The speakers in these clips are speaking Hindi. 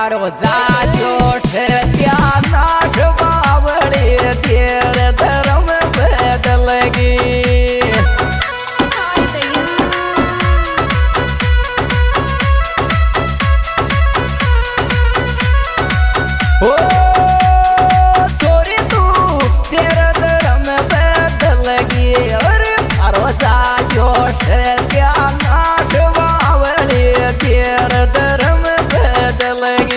आरो जाजो ठेतिया नाश बावड़ी तेर धर्म बदलगी ओ छोरी तू तेरा धर्म बदलगी अरे आरो जाजो ठेतिया नाश बावड़ी तेर धर्म बदलगी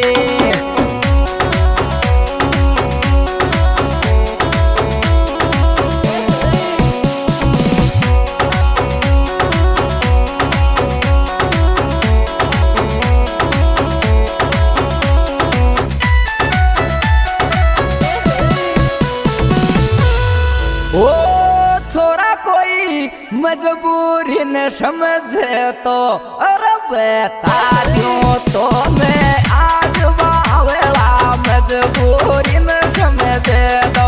ओ थोड़ा कोई मजबूरी न समझे तो अरे बता दूं तो मैं आज बावला मजबूरी न समझे तो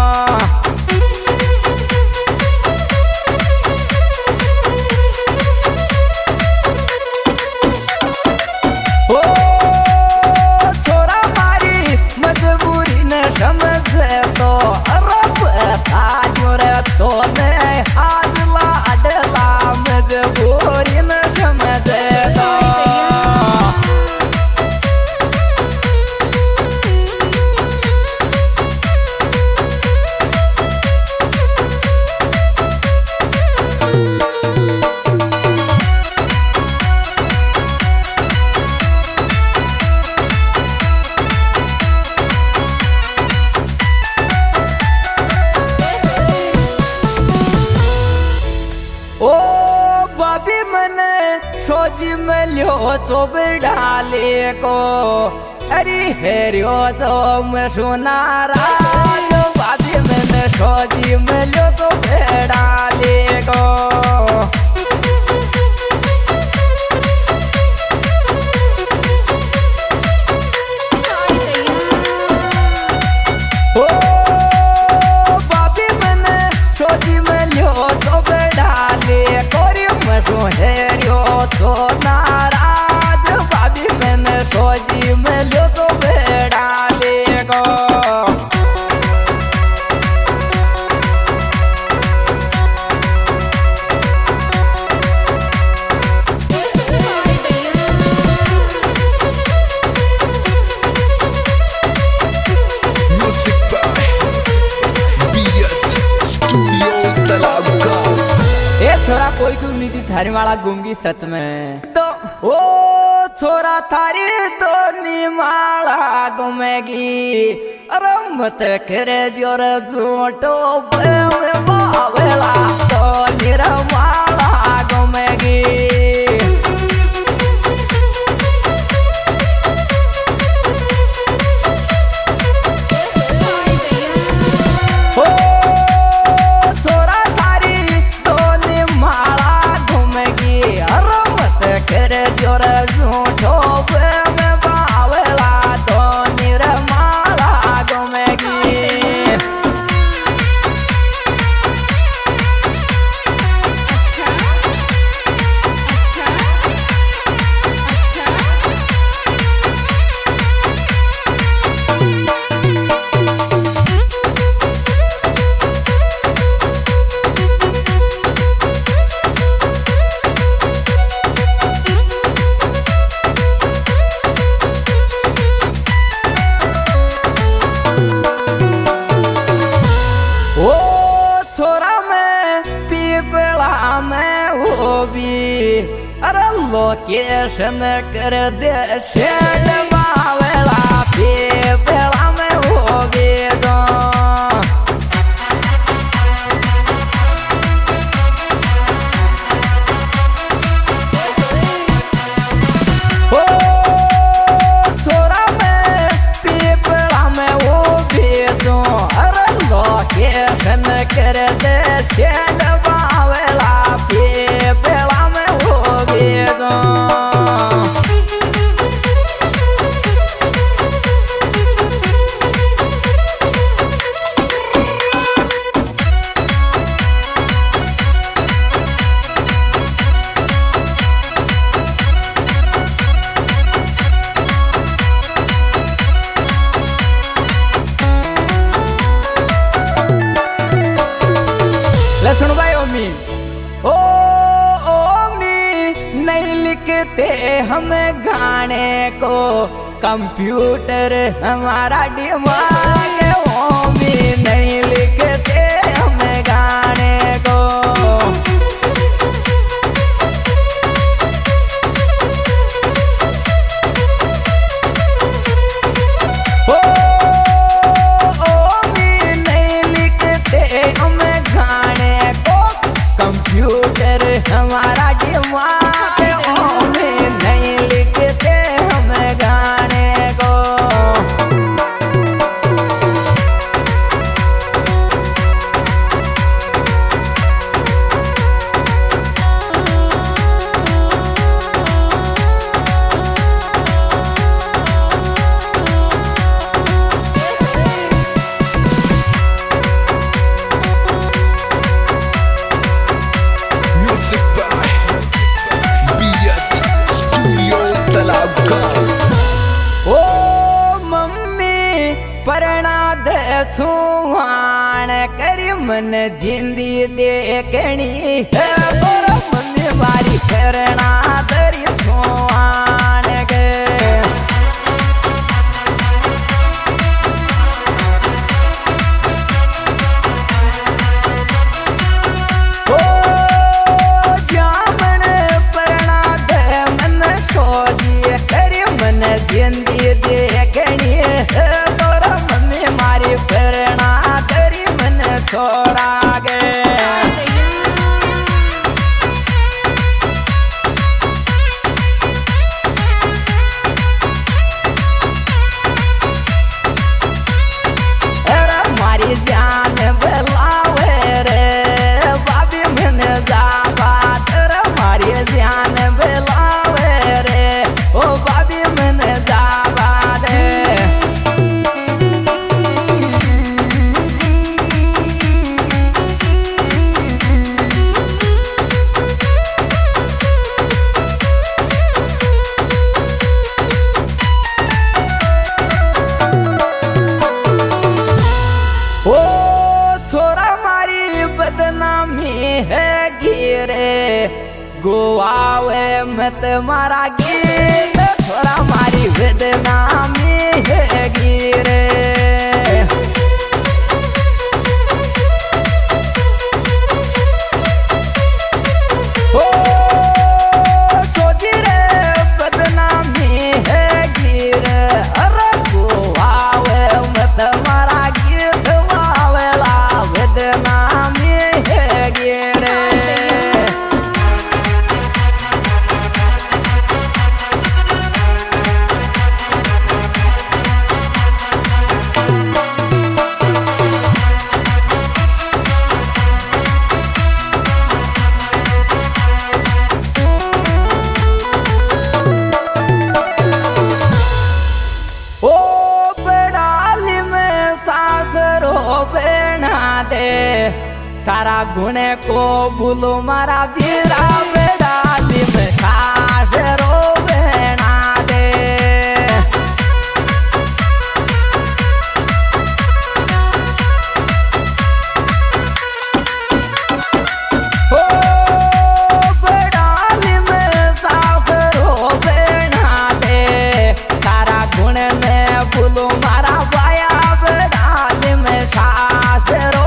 ओ थोड़ा मारी मजबूरी न समझे तो अरे बता तो मैं आज लाडला मजबूरी न समझे तो ओ बाबी मने सोजी मल्यो चोब डाले को अरे हेरियो तो मैं सुनारा बाबी मने सोजी मल्यो चोब डाले को ओ बाबी मने सोजी मल्यो चोब हेरियो तो नाराज बाबी मैंने सोची मिलो तो बेड़ा लेगो छोरा कोई क्यों नहीं थी थारी वाला गूंगी सच में तो ओ छोरा थारी दोनी माला घूमेगी अरे मत करे जोर झूठो बावेला तो निरा माला घूमेगी जोर झूठो में बावला तो निरमाला घूमेगी अरे लोकेशन कर दे शेड बावला पेला में होगी तो ओ छोरा में पेला में होगी तो अरे लोकेशन कर दे शेड बावला पेला में होगी तो सुन भाई ओमी ओमी नहीं लिखते हम गाने को कंप्यूटर हमारा दिमाग ओमी नहीं लिखते हम गाने को कंप्यूटर हमारा दिमाग ओमे नहीं लिखते हम गाने को परणाद छुआण करी मन जिंदी देखनी है मम्मी मारी करना दरी छुआण के ओ जामन परणाद मन सोजी करी मन जिंदी देखनी है प्रेरणा तेरी मन छोड़ा गे अरे मारी जान बुलावे रे बाबी मन जावा तेरा मारी जान बुलावे रे ओ बाबी मन जावा दे बदनामी है गिरे गुआवे मत मारा गीत थोड़ा मारी बदनामी है गिरे ओ सोची रे बदनामी है गिरे अरे गुआवे मत मारा गीत वावेला बदनामी गिरे ओ बड़ाली में सास रो बेना दे तारा गुणे को भूलो मारा बीरा बेडाली में खास रो बेना दे ओ बडाली में सास रो बेना दे तारा गुणे में भूलो मारा बाया बेडाली में खास रो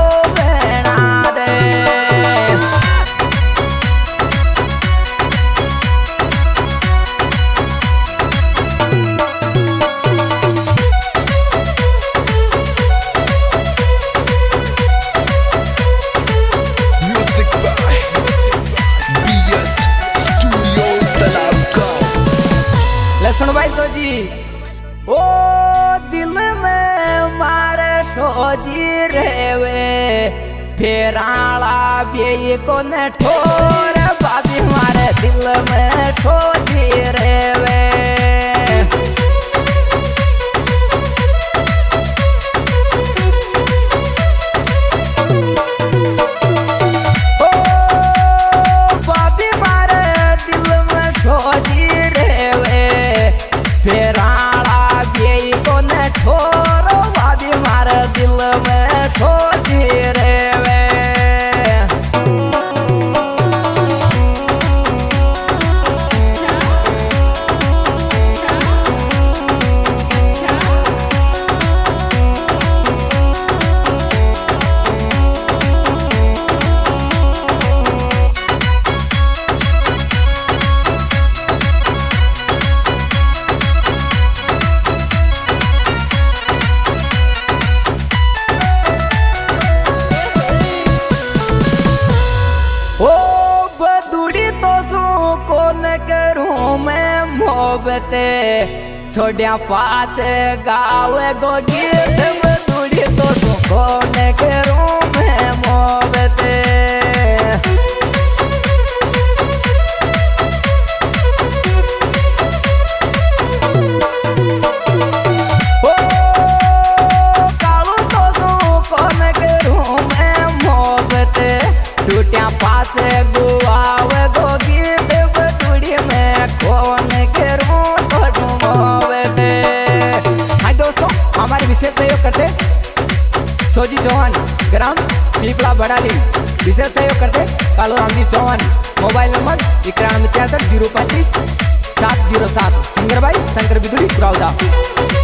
सुन भाई सोजी ओ दिल में मारे सोजी रेवे फेराला भी को न ठोर बाबी मारे दिल में सोजी रेवे दिल में सोची रे वे ते छोड़िया पाँच गाँव गो गीत बदूड़ी तो कोने के रूम में मोबते टूटिया पास गुआव गो गीत बतूड़ी में कौन के हाय दोस्तों, हमारे विशेष सहयोग करते सोजी चौहान, ग्राम पीपला बड़ाली। विशेष सहयोग करते कालो Ramji Chauhan. Mobile number 91 035 707। Singer भाई शंकर बिदुड़ी रावदा।